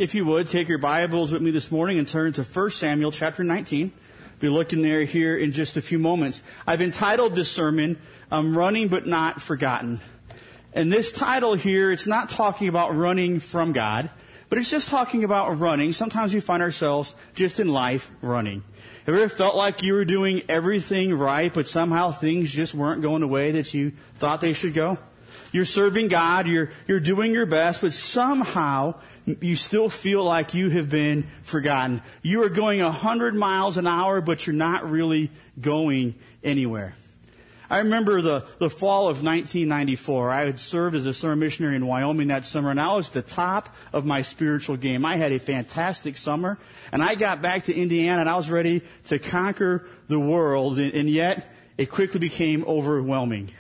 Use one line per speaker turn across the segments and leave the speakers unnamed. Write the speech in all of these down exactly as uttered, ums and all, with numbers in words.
if you would, take your Bibles with me this morning and turn to First Samuel chapter nineteen. Be looking there here in just a few moments. I've entitled this sermon, um, Running But Not Forgotten. And this title here, it's not talking about running from God, but it's just talking about running. Sometimes we find ourselves just in life running. Have you ever felt like you were doing everything right, but somehow things just weren't going the way that you thought they should go? You're serving God, you're, you're doing your best, but somehow you still feel like you have been forgotten. You are going a hundred miles an hour, but you're not really going anywhere. I remember the, the fall of nineteen ninety-four. I had served as a summer missionary in Wyoming that summer, and I was at the top of my spiritual game. I had a fantastic summer, and I got back to Indiana, and I was ready to conquer the world, and, and yet it quickly became overwhelming.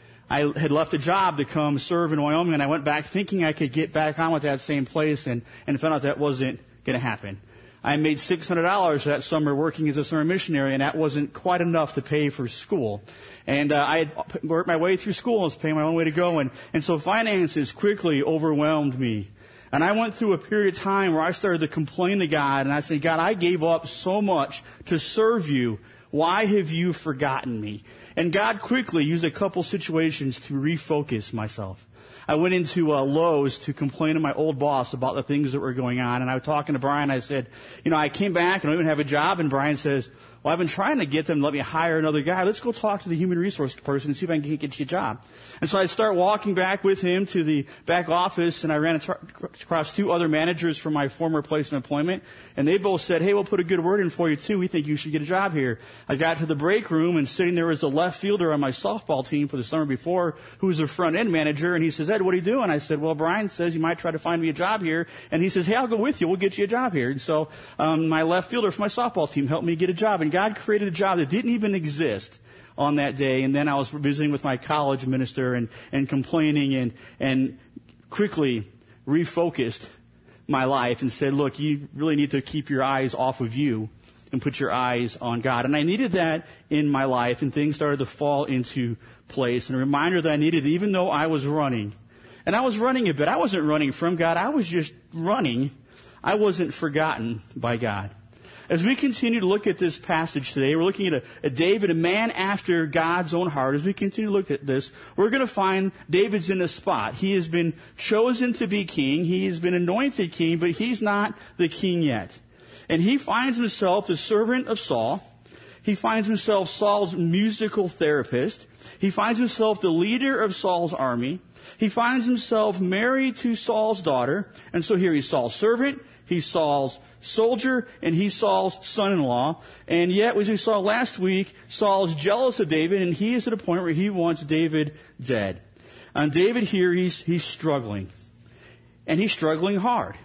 I had left a job to come serve in Wyoming, and I went back thinking I could get back on with that same place, and, and found out that wasn't going to happen. I made six hundred dollars that summer working as a summer missionary, and that wasn't quite enough to pay for school. And uh, I had worked my way through school and was paying my own way to go, and, and so finances quickly overwhelmed me. And I went through a period of time where I started to complain to God, and I said, God, I gave up so much to serve you. Why have you forgotten me? And God quickly used a couple situations to refocus myself. I went into uh, Lowe's to complain to my old boss about the things that were going on. And I was talking to Brian. I said, you know, I came back and I don't even have a job. And Brian says, well, I've been trying to get them to let me hire another guy. Let's go talk to the human resource person and see if I can get you a job. And so I start walking back with him to the back office, and I ran across two other managers from my former place of employment. And they both said, hey, we'll put a good word in for you too. We think you should get a job here. I got to the break room, and sitting there was a left fielder on my softball team for the summer before, who was a front end manager. And he says, Ed, what are you doing? I said, well, Brian says you might try to find me a job here. And he says, hey, I'll go with you. We'll get you a job here. And so um, my left fielder from my softball team helped me get a job. And God created a job that didn't even exist on that day. And then I was visiting with my college minister and, and complaining and, and quickly refocused my life and said, look, you really need to keep your eyes off of you and put your eyes on God. And I needed that in my life, and things started to fall into place. And a reminder that I needed, even though I was running, and I was running a bit, I wasn't running from God, I was just running. I wasn't forgotten by God. As we continue to look at this passage today, we're looking at a, a David, a man after God's own heart. As we continue to look at this, we're going to find David's in a spot. He has been chosen to be king. He has been anointed king, but he's not the king yet. And he finds himself the servant of Saul. He finds himself Saul's musical therapist. He finds himself the leader of Saul's army. He finds himself married to Saul's daughter. And so here he's Saul's servant, he's Saul's soldier, and he's Saul's son-in-law. And yet, as we saw last week, Saul is jealous of David, and he is at a point where he wants David dead. And David here, he's, he's struggling. And he's struggling hard.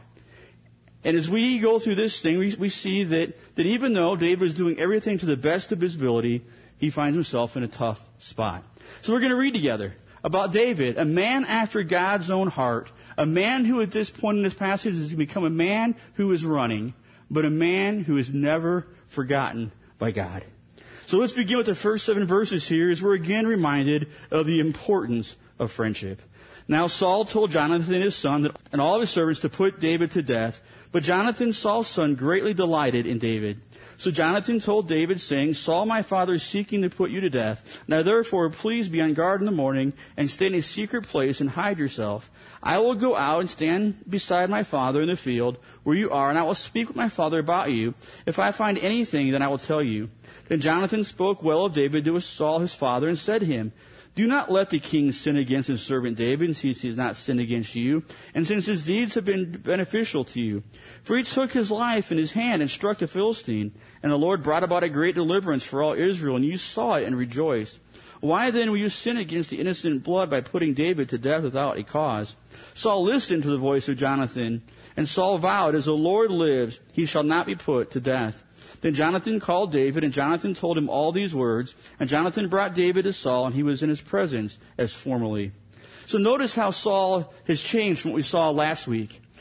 And as we go through this thing, we, we see that, that even though David is doing everything to the best of his ability, he finds himself in a tough spot. So we're going to read together about David, a man after God's own heart, a man who at this point in this passage has become a man who is running, but a man who is never forgotten by God. So let's begin with the first seven verses here, as we're again reminded of the importance of friendship. Now Saul told Jonathan his son that, and all of his servants to put David to death, but Jonathan, Saul's son, greatly delighted in David. So Jonathan told David, saying, Saul my father is seeking to put you to death. Now therefore please be on guard in the morning, and stay in a secret place and hide yourself. I will go out and stand beside my father in the field where you are, and I will speak with my father about you. If I find anything, then I will tell you. Then Jonathan spoke well of David to Saul his father, and said to him, do not let the king sin against his servant David, since he has not sinned against you, and since his deeds have been beneficial to you. For he took his life in his hand and struck the Philistine, and the Lord brought about a great deliverance for all Israel, and you saw it and rejoiced. Why then will you sin against the innocent blood by putting David to death without a cause? Saul listened to the voice of Jonathan, and Saul vowed, as the Lord lives, he shall not be put to death. Then Jonathan called David, and Jonathan told him all these words. And Jonathan brought David to Saul, and he was in his presence as formerly. So notice how Saul has changed from what we saw last week.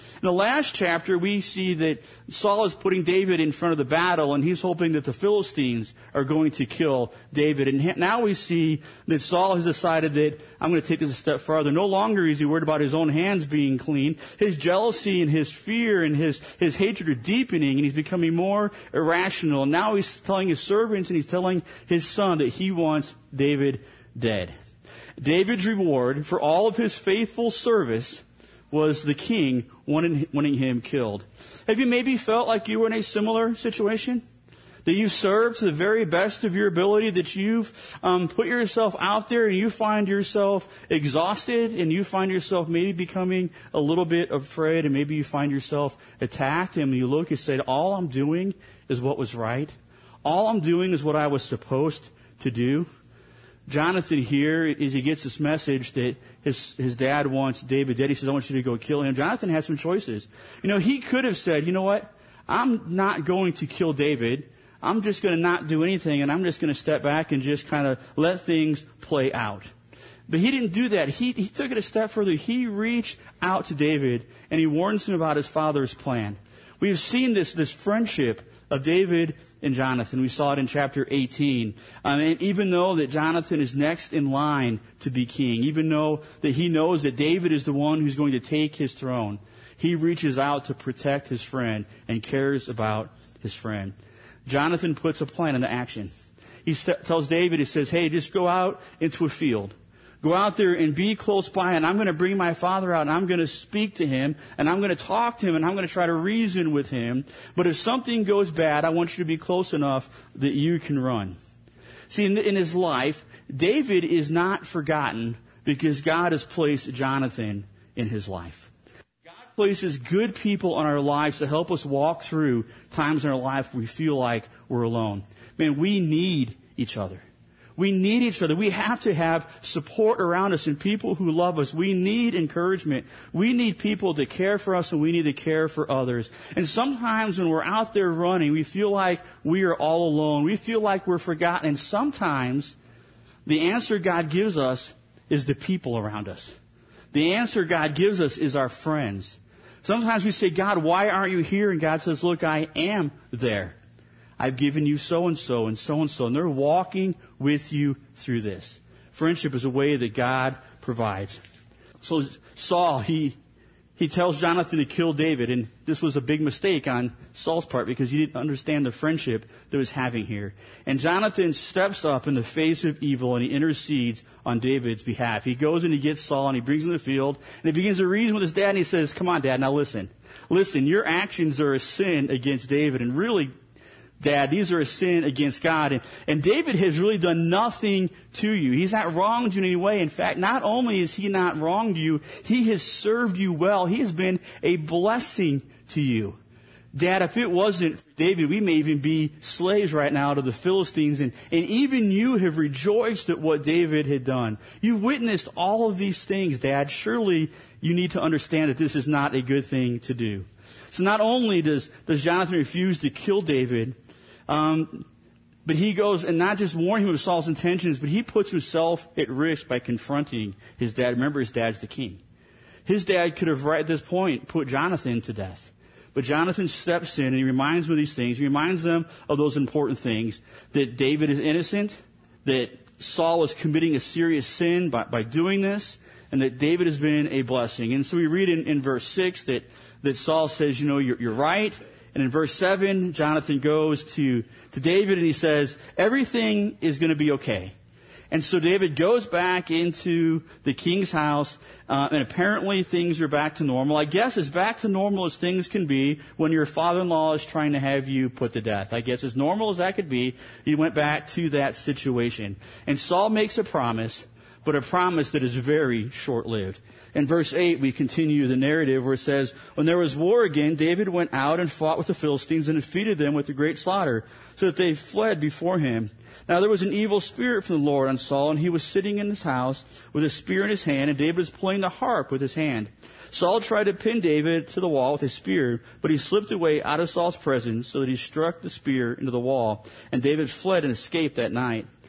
In the last chapter, we see that Saul is putting David in front of the battle, and he's hoping that the Philistines are going to kill David. And now we see that Saul has decided that I'm going to take this a step farther. No longer is he worried about his own hands being clean. His jealousy and his fear and his, his hatred are deepening, and he's becoming more irrational. And now he's telling his servants and he's telling his son that he wants David dead. David's reward for all of his faithful service was the king wanting, wanting him killed. Have you maybe felt like you were in a similar situation? That you served to the very best of your ability, that you've um, put yourself out there and you find yourself exhausted and you find yourself maybe becoming a little bit afraid and maybe you find yourself attacked and you look and say, all I'm doing is what was right. All I'm doing is what I was supposed to do. Jonathan here, as he gets this message that his his dad wants David dead, he says, I want you to go kill him. Jonathan has some choices. You know, he could have said, you know what? I'm not going to kill David. I'm just going to not do anything, and I'm just going to step back and just kind of let things play out. But he didn't do that. He, he took it a step further. He reached out to David, and he warns him about his father's plan. We've seen this, this friendship of David and Jonathan. We saw it in chapter eighteen. Um, and even though that Jonathan is next in line to be king, even though that he knows that David is the one who's going to take his throne, he reaches out to protect his friend and cares about his friend. Jonathan puts a plan into action. He st- tells David, he says, hey, just go out into a field. Go out there and be close by, and I'm going to bring my father out, and I'm going to speak to him, and I'm going to talk to him, and I'm going to try to reason with him. But if something goes bad, I want you to be close enough that you can run. See, in, in his life, David is not forgotten because God has placed Jonathan in his life. God places good people in our lives to help us walk through times in our life where we feel like we're alone. Man, we need each other. We need each other. We have to have support around us and people who love us. We need encouragement. We need people to care for us, and we need to care for others. And sometimes when we're out there running, we feel like we are all alone. We feel like we're forgotten. And sometimes the answer God gives us is the people around us. The answer God gives us is our friends. Sometimes we say, God, why aren't you here? And God says, look, I am there. I've given you so-and-so and so-and-so, and they're walking with you through this. Friendship is a way that God provides. So Saul, he he tells Jonathan to kill David, and this was a big mistake on Saul's part because he didn't understand the friendship that was having here. And Jonathan steps up in the face of evil, and he intercedes on David's behalf. He goes and he gets Saul, and he brings him to the field, and he begins to reason with his dad, and he says, come on, Dad, now listen. Listen, your actions are a sin against David, and really, Dad, these are a sin against God. And, and David has really done nothing to you. He's not wronged you in any way. In fact, not only has he not wronged you, he has served you well. He has been a blessing to you. Dad, if it wasn't for David, we may even be slaves right now to the Philistines. And, and even you have rejoiced at what David had done. You've witnessed all of these things, Dad. Surely you need to understand that this is not a good thing to do. So not only does, does Jonathan refuse to kill David, Um, but he goes and not just warn him of Saul's intentions, but he puts himself at risk by confronting his dad. Remember, his dad's the king. His dad could have right at this point put Jonathan to death. But Jonathan steps in and he reminds them of these things. He reminds them of those important things, that David is innocent, that Saul is committing a serious sin by, by doing this, and that David has been a blessing. And so we read in, in verse six that, that Saul says, you know, you're, you're right. And in verse seven, Jonathan goes to, to David and he says, everything is going to be okay. And so David goes back into the king's house, uh, and apparently things are back to normal. I guess as back to normal as things can be when your father-in-law is trying to have you put to death. I guess as normal as that could be, he went back to that situation. And Saul makes a promise, but a promise that is very short-lived. In verse eight, we continue the narrative where it says, when there was war again, David went out and fought with the Philistines and defeated them with a great slaughter, so that they fled before him. Now there was an evil spirit from the Lord on Saul, and he was sitting in his house with a spear in his hand, and David was playing the harp with his hand. Saul tried to pin David to the wall with a spear, but he slipped away out of Saul's presence, so that he struck the spear into the wall, and David fled and escaped that night.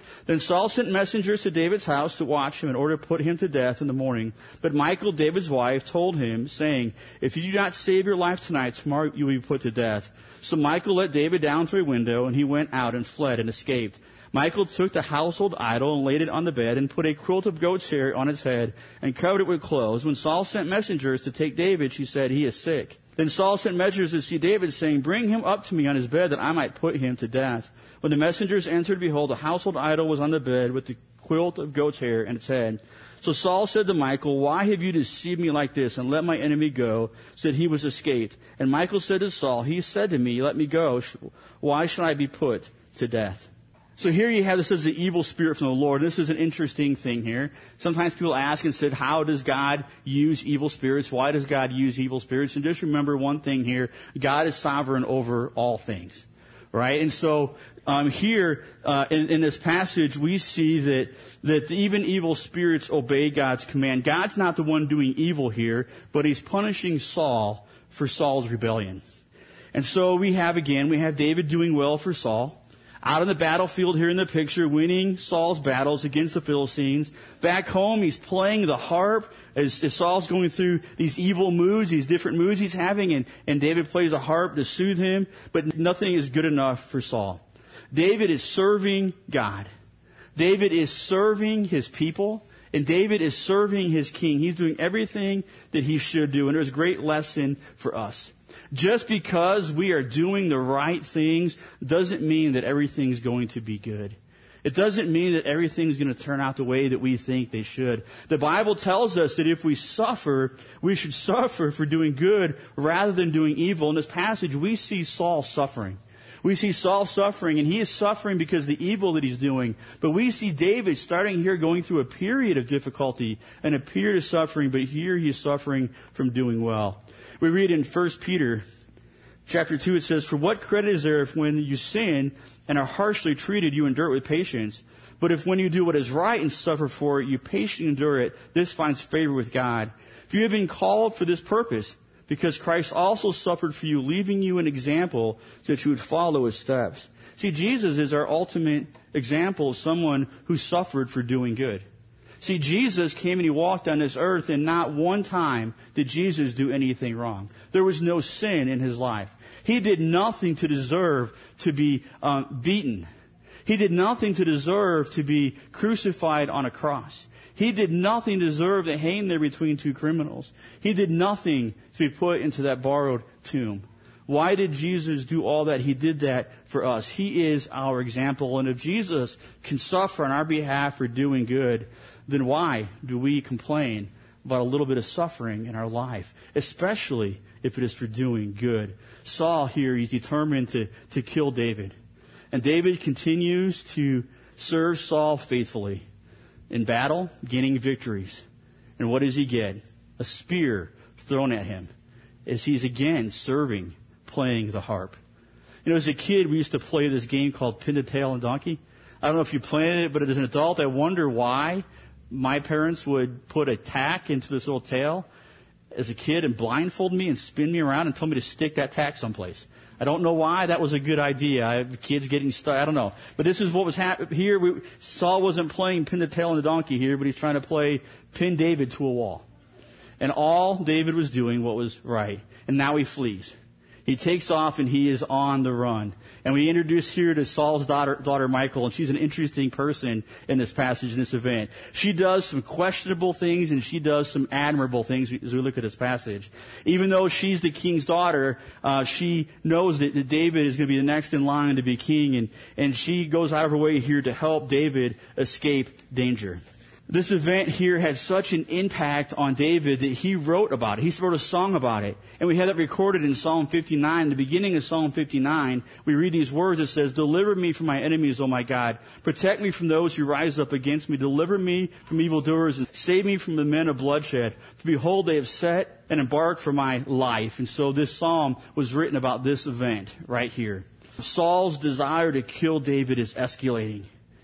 Then Saul sent messengers to David's house to watch him in order to put him to death in the morning. But Michal, David's wife, told him, saying, if you do not save your life tonight, tomorrow you will be put to death. So Michal let David down through a window, and he went out and fled and escaped. Michal took the household idol and laid it on the bed and put a quilt of goat's hair on its head and covered it with clothes. When Saul sent messengers to take David, she said, he is sick. Then Saul sent messengers to see David, saying, bring him up to me on his bed that I might put him to death. When the messengers entered, behold, the household idol was on the bed with the quilt of goat's hair in its head. So Saul said to Michal, why have you deceived me like this and let my enemy go, so that he was escaped? And Michal said to Saul, he said to me, let me go. Why should I be put to death? So here you have, this is the evil spirit from the Lord. This is an interesting thing here. Sometimes people ask and said, how does God use evil spirits? Why does God use evil spirits? And just remember one thing here. God is sovereign over all things. Right? And so, um, here, uh, in, in this passage, we see that, that even evil spirits obey God's command. God's not the one doing evil here, but He's punishing Saul for Saul's rebellion. And so we have, again, we have David doing well for Saul. Out on the battlefield here in the picture, winning Saul's battles against the Philistines. Back home, he's playing the harp as, as Saul's going through these evil moods, these different moods he's having, and, and David plays a harp to soothe him, but nothing is good enough for Saul. David is serving God. David is serving his people, and David is serving his king. He's doing everything that he should do, and there's a great lesson for us. Just because we are doing the right things doesn't mean that everything's going to be good. It doesn't mean that everything's going to turn out the way that we think they should. The Bible tells us that if we suffer, we should suffer for doing good rather than doing evil. In this passage, we see Saul suffering. We see Saul suffering, and he is suffering because of the evil that he's doing. But we see David starting here going through a period of difficulty and a period of suffering, but here he is suffering from doing well. We read in First Peter chapter two, it says, for what credit is there if when you sin and are harshly treated, you endure it with patience? But if when you do what is right and suffer for it, you patiently endure it, this finds favor with God. For you have been called for this purpose, because Christ also suffered for you, leaving you an example so that you would follow His steps. See, Jesus is our ultimate example of someone who suffered for doing good. See, Jesus came and He walked on this earth, and not one time did Jesus do anything wrong. There was no sin in His life. He did nothing to deserve to be um, beaten. He did nothing to deserve to be crucified on a cross. He did nothing to deserve to hang there between two criminals. He did nothing to be put into that borrowed tomb. Why did Jesus do all that? He did that for us. He is our example. And if Jesus can suffer on our behalf for doing good, then why do we complain about a little bit of suffering in our life, especially if it is for doing good? Saul here, he's determined to, to kill David. And David continues to serve Saul faithfully in battle, gaining victories. And what does he get? A spear thrown at him as he's again serving, playing the harp. You know, as a kid, we used to play this game called Pin the Tail and Donkey. I don't know if you played it, but as an adult, I wonder why my parents would put a tack into this little tail as a kid and blindfold me and spin me around and tell me to stick that tack someplace. I don't know why that was a good idea. I have kids getting stuck. I don't know. But this is what was happening here. We, Saul wasn't playing Pin the Tail and the Donkey here, but he's trying to play Pin David to a wall. And all David was doing what was right. And now he flees. He takes off and he is on the run. And we introduce here to Saul's daughter, daughter Michal, and she's an interesting person in this passage, in this event. She does some questionable things and she does some admirable things as we look at this passage. Even though she's the king's daughter, uh, she knows that, that David is going to be the next in line to be king, and, and she goes out of her way here to help David escape danger. This event here had such an impact on David that he wrote about it. He wrote a song about it. And we have that recorded in Psalm fifty-nine. In the beginning of Psalm fifty-nine, we read these words. It says, deliver me from my enemies, O my God. Protect me from those who rise up against me. Deliver me from evildoers and save me from the men of bloodshed. For behold, they have set and embarked for my life. And so this psalm was written about this event right here. Saul's desire to kill David is escalating.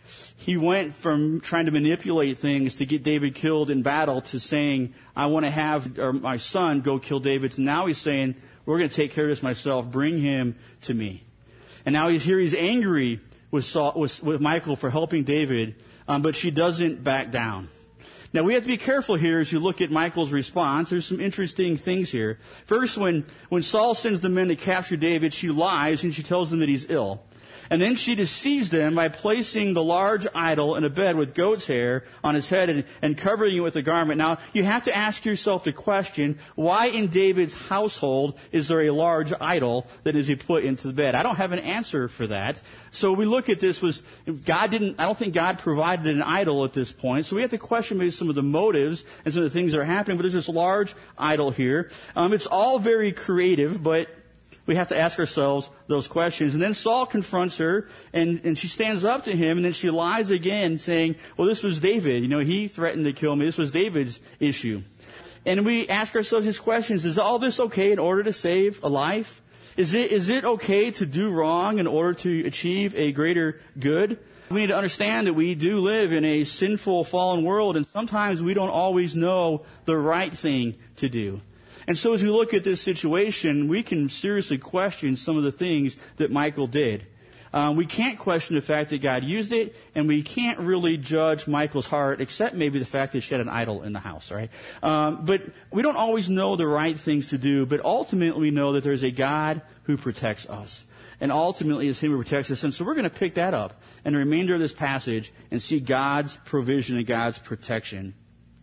He went from trying to manipulate things to get David killed in battle to saying, I want to have or my son go kill David. To now he's saying, we're going to take care of this myself. Bring him to me. And now he's here. He's angry with, Saul, with, with Michal for helping David, um, but she doesn't back down. Now, we have to be careful here as you look at Michal's response. There's some interesting things here. First, when, when Saul sends the men to capture David, she lies and she tells them that he's ill. And then she deceives them by placing the large idol in a bed with goat's hair on his head and, and covering it with a garment. Now, you have to ask yourself the question, why in David's household is there a large idol that is he put into the bed? I don't have an answer for that. So we look at this was, God didn't, I don't think God provided an idol at this point. So we have to question maybe some of the motives and some of the things that are happening. But there's this large idol here. Um, it's all very creative, but we have to ask ourselves those questions. And then Saul confronts her, and, and she stands up to him, and then she lies again, saying, well, this was David. You know, he threatened to kill me. This was David's issue. And we ask ourselves these questions. Is all this okay in order to save a life? Is it, is it okay to do wrong in order to achieve a greater good? We need to understand that we do live in a sinful, fallen world, and sometimes we don't always know the right thing to do. And so as we look at this situation, we can seriously question some of the things that Michal did. Uh, we can't question the fact that God used it, and we can't really judge Michal's heart, except maybe the fact that she had an idol in the house, right? Um, but we don't always know the right things to do, but ultimately we know that there's a God who protects us. And ultimately it's Him who protects us. And so we're going to pick that up in the remainder of this passage and see God's provision and God's protection.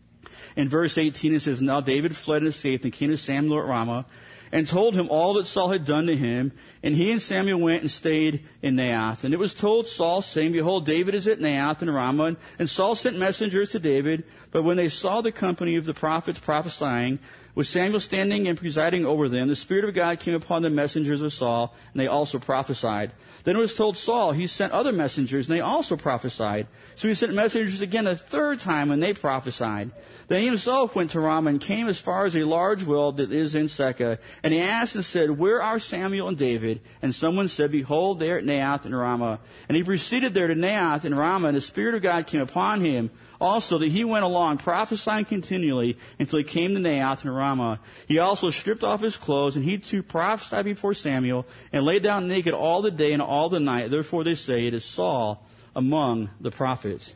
In verse eighteen, it says, now David fled and escaped and came to Samuel at Ramah and told him all that Saul had done to him. And he and Samuel went and stayed in Naioth. And it was told Saul, saying, behold, David is at Naioth in Ramah. And Saul sent messengers to David. But when they saw the company of the prophets prophesying, with Samuel standing and presiding over them, the Spirit of God came upon the messengers of Saul, and they also prophesied. Then it was told Saul, he sent other messengers, and they also prophesied. So he sent messengers again a third time, and they prophesied. Then he himself went to Ramah and came as far as a large well that is in Secah. And he asked and said, where are Samuel and David? And someone said, behold, they are at Naioth in Ramah. And he proceeded there to Naioth in Ramah, and the Spirit of God came upon him. Also that he went along prophesying continually until he came to Naioth in Ramah. He also stripped off his clothes, and he too prophesied before Samuel, and lay down naked all the day and all the night. Therefore they say, it is Saul among the prophets.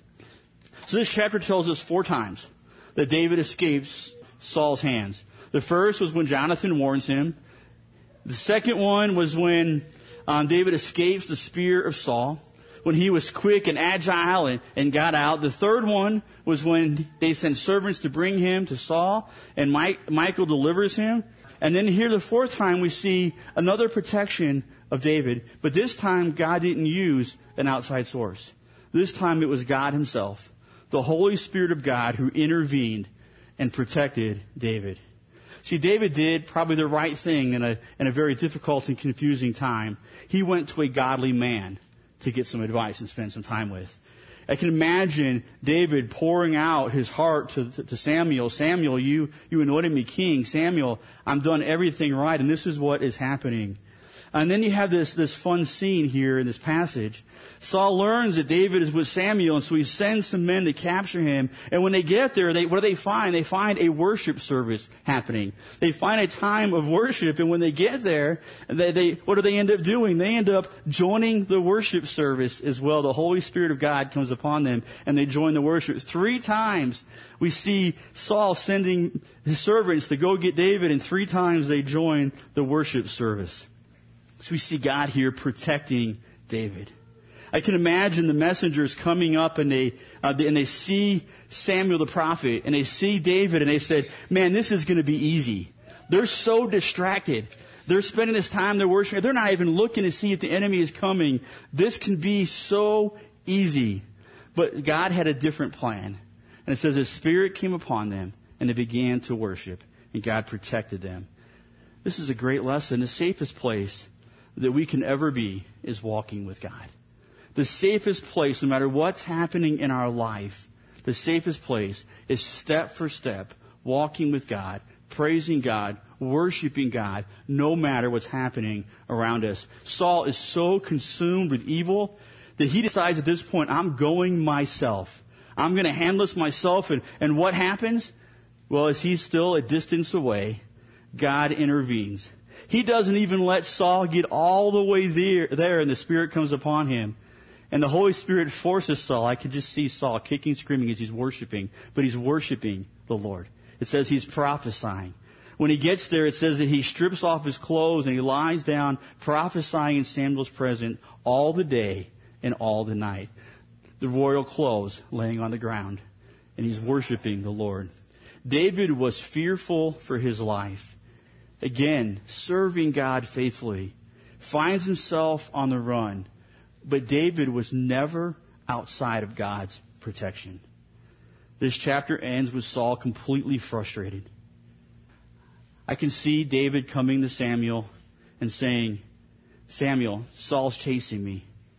So this chapter tells us four times that David escapes Saul's hands. The first was when Jonathan warns him. The second one was when um, David escapes the spear of Saul, when he was quick and agile and, and got out. The third one was when they sent servants to bring him to Saul, and Mike, Michal delivers him. And then here the fourth time we see another protection of David, but this time God didn't use an outside source. This time it was God Himself, the Holy Spirit of God, who intervened and protected David. See, David did probably the right thing in a, in a very difficult and confusing time. He went to a godly man to get some advice and spend some time with. I can imagine David pouring out his heart to, to, to Samuel. Samuel, you, you anointed me king. Samuel, I'm done everything right, and this is what is happening. And then you have this, this fun scene here in this passage. Saul learns that David is with Samuel, and so he sends some men to capture him. And when they get there, they, what do they find? They find a worship service happening. They find a time of worship, and when they get there, they, they, what do they end up doing? They end up joining the worship service as well. The Holy Spirit of God comes upon them, and they join the worship. Three times we see Saul sending his servants to go get David, and three times they join the worship service. So we see God here protecting David. I can imagine the messengers coming up and they, uh, they and they see Samuel the prophet and they see David and they said, man, this is going to be easy. They're so distracted. They're spending this time, they're worshiping. They're not even looking to see if the enemy is coming. This can be so easy. But God had a different plan. And it says His Spirit came upon them and they began to worship, and God protected them. This is a great lesson. The safest place that we can ever be is walking with God. The safest place, no matter what's happening in our life, the safest place is step for step, walking with God, praising God, worshiping God, no matter what's happening around us. Saul is so consumed with evil that he decides at this point, I'm going myself. I'm going to handle this myself. And, and what happens? Well, as he's still a distance away, God intervenes. He doesn't even let Saul get all the way there, there and the Spirit comes upon him. And the Holy Spirit forces Saul. I could just see Saul kicking, screaming as he's worshiping. But he's worshiping the Lord. It says he's prophesying. When he gets there, it says that he strips off his clothes and he lies down, prophesying in Samuel's presence all the day and all the night. The royal clothes laying on the ground. And he's worshiping the Lord. David was fearful for his life. Again, serving God faithfully. Finds himself on the run. But David was never outside of God's protection. This chapter ends with Saul completely frustrated. I can see David coming to Samuel and saying, Samuel, Saul's chasing me.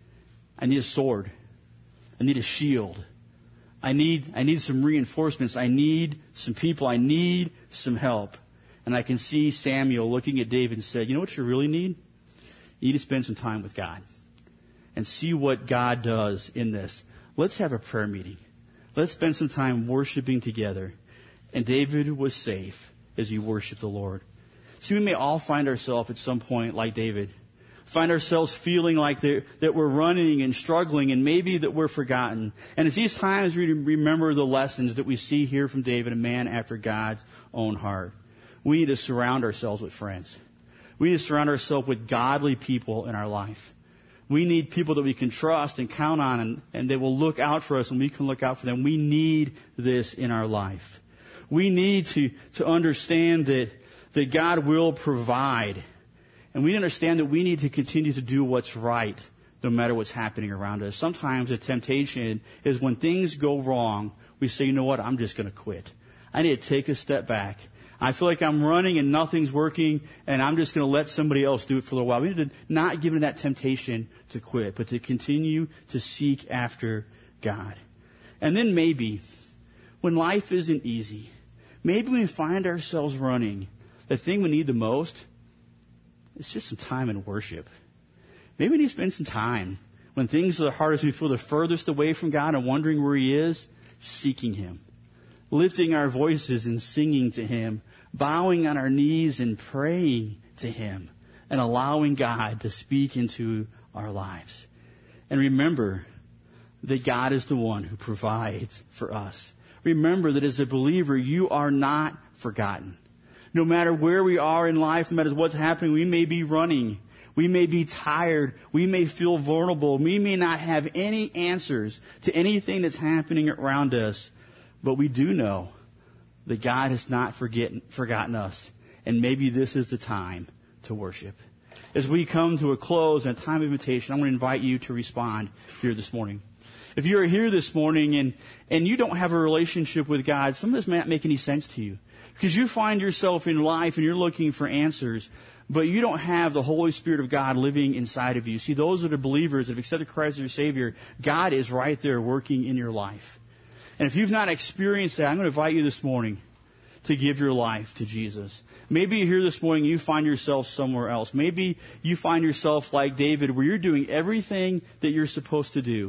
I need a sword. I need a shield. I need, I need some reinforcements. I need some people. I need some help. And I can see Samuel looking at David and said, you know what you really need? You need to spend some time with God and see what God does in this. Let's have a prayer meeting. Let's spend some time worshiping together. And David was safe as he worshiped the Lord. See, we may all find ourselves at some point like David. Find ourselves feeling like that we're running and struggling and maybe that we're forgotten. And it's these times we remember the lessons that we see here from David, a man after God's own heart. We need to surround ourselves with friends. We need to surround ourselves with godly people in our life. We need people that we can trust and count on, and, and they will look out for us and we can look out for them. We need this in our life. We need to, to understand that, that God will provide. And we understand that we need to continue to do what's right no matter what's happening around us. Sometimes the temptation is when things go wrong, we say, you know what, I'm just going to quit. I need to take a step back. I feel like I'm running and nothing's working, and I'm just going to let somebody else do it for a little while. We need to not give in that temptation to quit, but to continue to seek after God. And then maybe, when life isn't easy, maybe we find ourselves running, the thing we need the most is just some time in worship. Maybe we need to spend some time when things are the hardest, we feel the furthest away from God and wondering where He is, seeking Him. Lifting our voices and singing to Him, bowing on our knees and praying to Him, and allowing God to speak into our lives. And remember that God is the one who provides for us. Remember that as a believer, you are not forgotten. No matter where we are in life, no matter what's happening, we may be running. We may be tired. We may feel vulnerable. We may not have any answers to anything that's happening around us. But we do know that God has not forget, forgotten us. And maybe this is the time to worship. As we come to a close and a time of invitation, I want to invite you to respond here this morning. If you are here this morning and, and you don't have a relationship with God, some of this may not make any sense to you. Because you find yourself in life and you're looking for answers, but you don't have the Holy Spirit of God living inside of you. See, those that are believers that have accepted Christ as your Savior, God is right there working in your life. And if you've not experienced that, I'm going to invite you this morning to give your life to Jesus. Maybe you're here this morning and you find yourself somewhere else. Maybe you find yourself like David, where you're doing everything that you're supposed to do,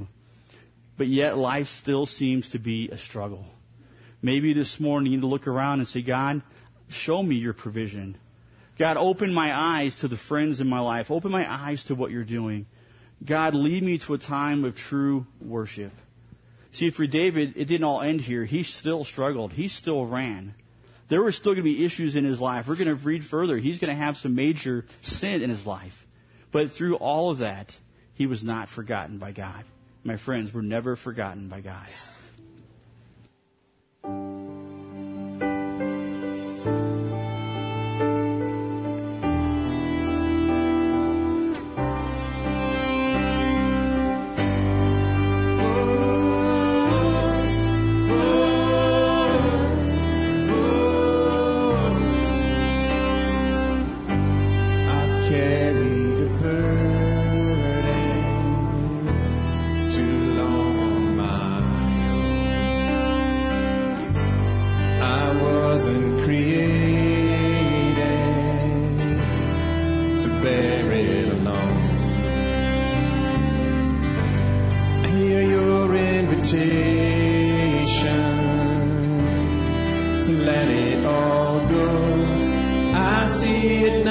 but yet life still seems to be a struggle. Maybe this morning you need to look around and say, God, show me your provision. God, open my eyes to the friends in my life. Open my eyes to what you're doing. God, lead me to a time of true worship. See, for David, it didn't all end here. He still struggled. He still ran. There were still going to be issues in his life. We're going to read further. He's going to have some major sin in his life. But through all of that, he was not forgotten by God. My friends, we're never forgotten by God.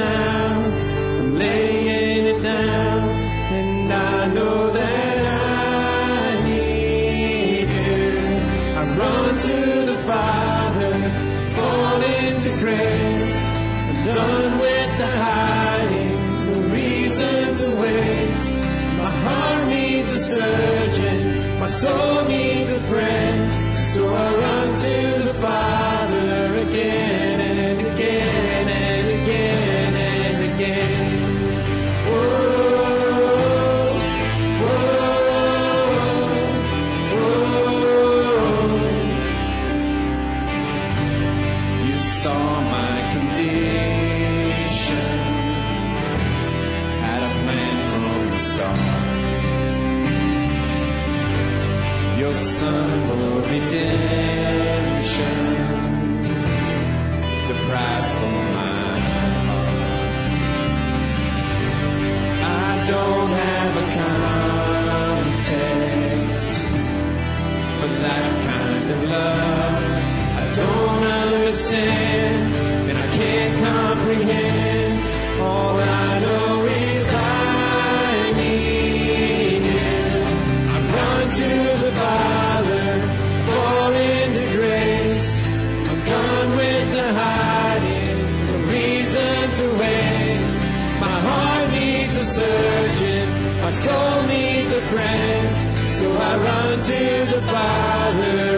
Laying it down, and I know that I Son for redemption, the price for my heart. I don't have a context for that kind of love. I don't understand, and I can't comprehend. All I know is I need Him. I run to the Father, fall into grace. I'm done with the hiding, no reason to waste. My heart needs a surgeon, my soul needs a friend. So I run to the Father